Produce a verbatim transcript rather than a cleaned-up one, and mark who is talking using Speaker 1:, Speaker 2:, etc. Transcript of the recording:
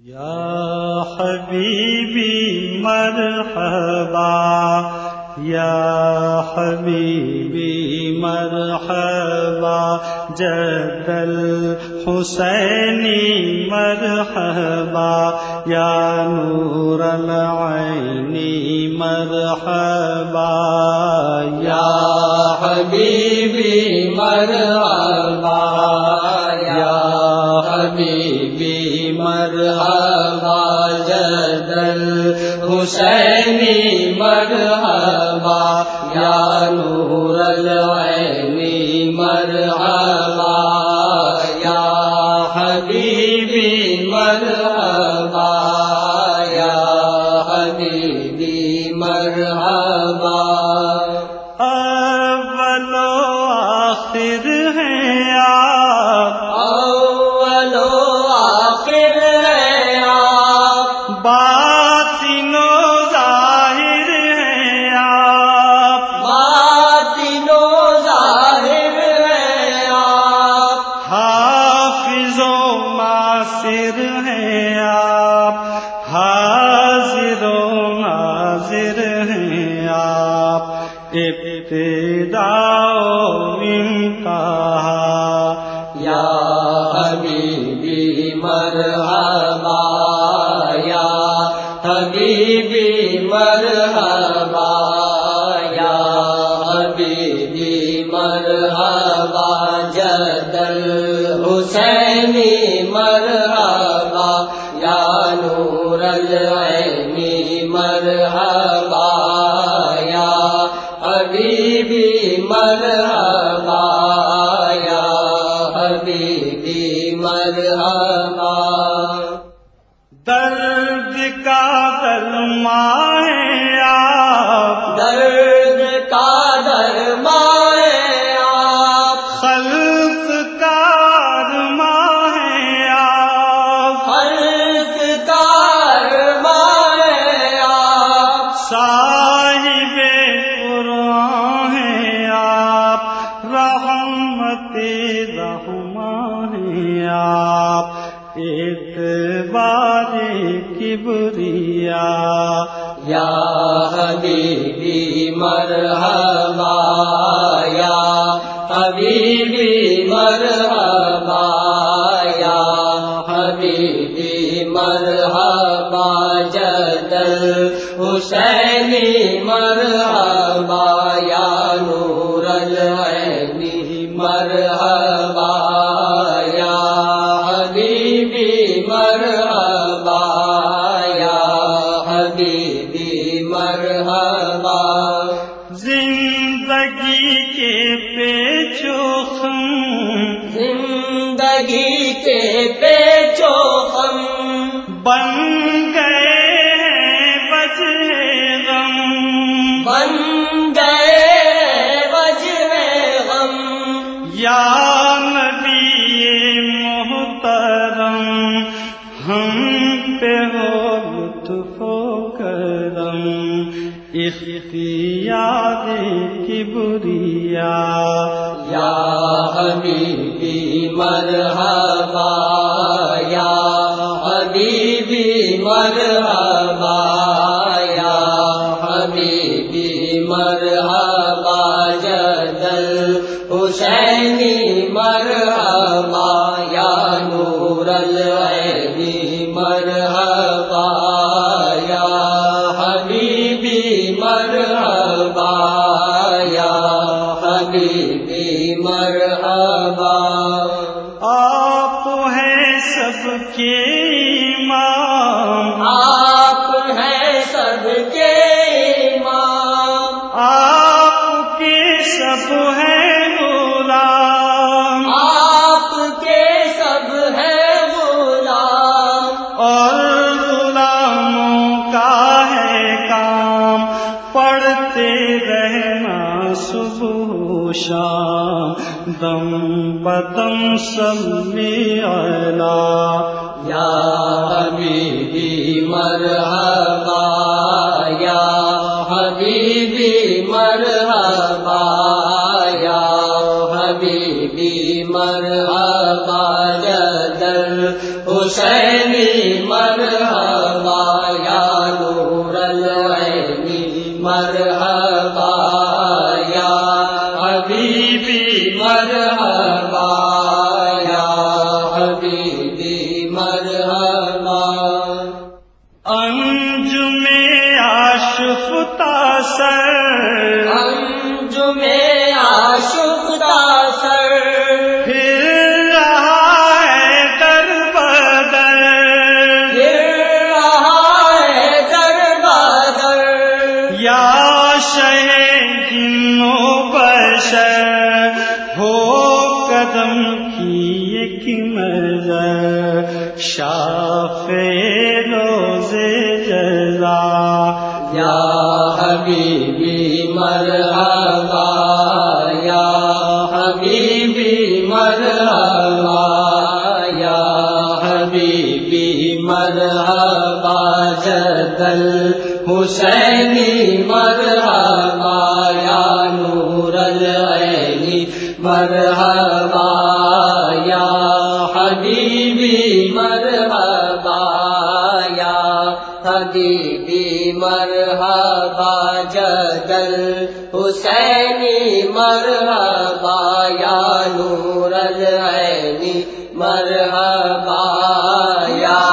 Speaker 1: یا حبیبی مرحبا، یا حبیبی مرحبا، جد الحسینی مرحبا، یا نور العینی مرحبا،
Speaker 2: یا حبیبی مرحبا، یا حبیبی مرحبا، جد الحسینی مرحبا، یا نور العینی مرحبا، یا حبیبی مرحبا، یا حبیبی مرحبا۔
Speaker 1: اول و آخر ہیں آپ،
Speaker 2: اول و آخر ہیں آپ،
Speaker 1: باطن و ظاہر ہیں آپ،
Speaker 2: باطن و ظاہر ہیں آپ،
Speaker 1: حافظ و ناصر ہیں آپ، حاضر و ناظر ہیں آپ، ابتدا و انتہا،
Speaker 2: یا حبیبی مرحبا، یا حبیبی مرحبا، یا حبیبی مرحبا، جد الحسینی مرحبا، یا نور العینی مرحبا، یا حبیبی مرحبا، یا حبیبی مرحبا۔
Speaker 1: درد کا درما ہے آپ،
Speaker 2: درد کا درما ہے آپ،
Speaker 1: خلق کا ارماں ہے آپ،
Speaker 2: خلق کا ارماں ہے آپ،
Speaker 1: صاحب قرآن ہیں آپ، رحمت رحماں ہیں آپ، اعتبار کبریا،
Speaker 2: یا حبیبی مرحبا، یا حبیبی مرحبا، یا حبیبی مرحبا، جد الحسینی مرحبا، یا نور العینی مرحبا، یا حبیبی مرحبا، یا حبیبی مرحبا۔
Speaker 1: زندگی کے پیچو خم،
Speaker 2: زندگی کے پیچو خم
Speaker 1: بن گئے ہیں وجہ غم،
Speaker 2: بن گئے وجہ غم،
Speaker 1: یا نبی محترم ہم پہ ہو لطف و کرم، اختیار کبریا،
Speaker 2: یا حبیبی مرحبا، یا حبیبی مرحبا، یا حبیبی مرحبا، جد الحسینی مرحبا، یا نور العینی مرحبا، یا حبیبی مرحبا، یا حبیبی مرحبا۔
Speaker 1: آپ ہیں سب کے امام،
Speaker 2: آپ ہیں سب کے امام،
Speaker 1: آپ کے سب ہیں غلام،
Speaker 2: آپ کے سب ہیں غلام،
Speaker 1: اور غلاموں کا ہے کام پڑھتے رہنا صبح و شام، دم بدم صلی علی،
Speaker 2: یا حبیبی مرحبا، یا حبیبی مرحبا، یا حبیبی مرحبا، جد حسینی مرحبا یا نور العینی مرحبا یا حبیبی مرحبا یا حبیبی مرحبا
Speaker 1: انجم آشفتہ سر
Speaker 2: انجم آشفتہ سر
Speaker 1: پھر رہا ہے در بدر
Speaker 2: پھر رہا ہے در بدر
Speaker 1: یا شہ جن و بشر ہو قدم کی ایک نظر شافع روز جزا
Speaker 2: یا حبیبی مرحبا یا حبیبی مرحبا یا حبیبی مرحبا جدل حسینی مرحبا یا نور العینی مرحبا یا حبیبی مرحبا یا حبیبی مرحبا جدل حسینی مرحبا یا نور العینی مرحبا یا